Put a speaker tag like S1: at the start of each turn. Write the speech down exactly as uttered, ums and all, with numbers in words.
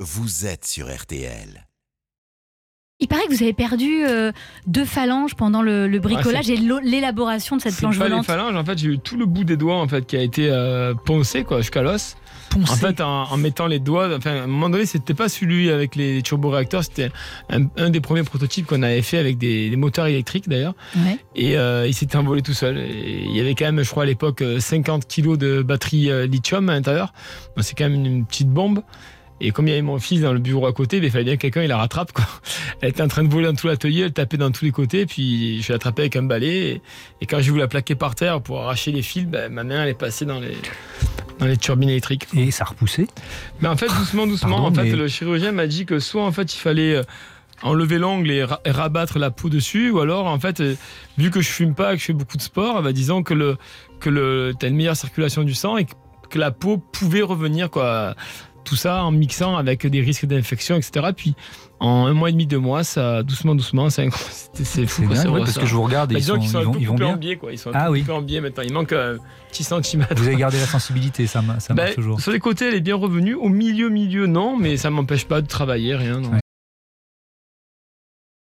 S1: vous êtes sur R T L.
S2: Il paraît que vous avez perdu euh, deux phalanges pendant le, le bricolage
S3: ah,
S2: et l'élaboration de cette
S3: c'est
S2: planche
S3: pas
S2: volante.
S3: Les phalanges, en fait, j'ai eu tout le bout des doigts en fait qui a été euh, poncé quoi, jusqu'à l'os.
S2: Poncé.
S3: En fait, en, en mettant les doigts, enfin, à un moment donné, c'était pas celui avec les turboréacteurs, c'était un, un des premiers prototypes qu'on avait fait avec des, des moteurs électriques d'ailleurs.
S2: Ouais.
S3: Et euh, il s'était envolé tout seul. Et il y avait quand même, je crois à l'époque, cinquante kilos de batterie euh, lithium à l'intérieur. Donc, c'est quand même une, une petite bombe. Et comme il y avait mon fils dans le bureau à côté, il fallait bien que quelqu'un il la rattrape quoi. Elle était en train de voler dans tout l'atelier, elle tapait dans tous les côtés, puis je l'ai attrapée avec un balai. Et, et quand j'ai voulu la plaquer par terre pour arracher les fils, ben, ma main elle est passée dans les, dans les turbines électriques.
S4: Et ça repoussait.
S3: Mais en fait, doucement, doucement,
S4: Pardon,
S3: en fait,
S4: mais...
S3: le chirurgien m'a dit que soit en fait il fallait enlever l'ongle et, ra- et rabattre la peau dessus, ou alors en fait, vu que je fume pas, que je fais beaucoup de sport, bah, disons que le que le t'as une meilleure circulation du sang et que la peau pouvait revenir quoi. Tout ça en mixant avec des risques d'infection, et cetera. Puis en un mois et demi, deux mois, ça doucement, doucement, c'est, c'est, c'est fou.
S4: C'est
S3: Quoi,
S4: dingue,
S3: c'est
S4: ouais,
S3: vrai,
S4: parce
S3: ça.
S4: que je vous regarde et
S3: Bah,
S4: ils, sont,
S3: qu'ils sont
S4: ils, vont,
S3: un peu
S4: ils vont
S3: coupés
S4: bien.
S3: en biais, quoi. Ils sont un
S4: Ah
S3: peu
S4: oui.
S3: coupés en biais maintenant. Il manque un petit centimètre.
S4: Vous avez gardé la sensibilité, ça, ça marche
S3: Ben,
S4: toujours.
S3: sur les côtés, elle est bien revenue. Au milieu, milieu, non, mais ça m'empêche pas de travailler, rien. Non.
S4: Ouais.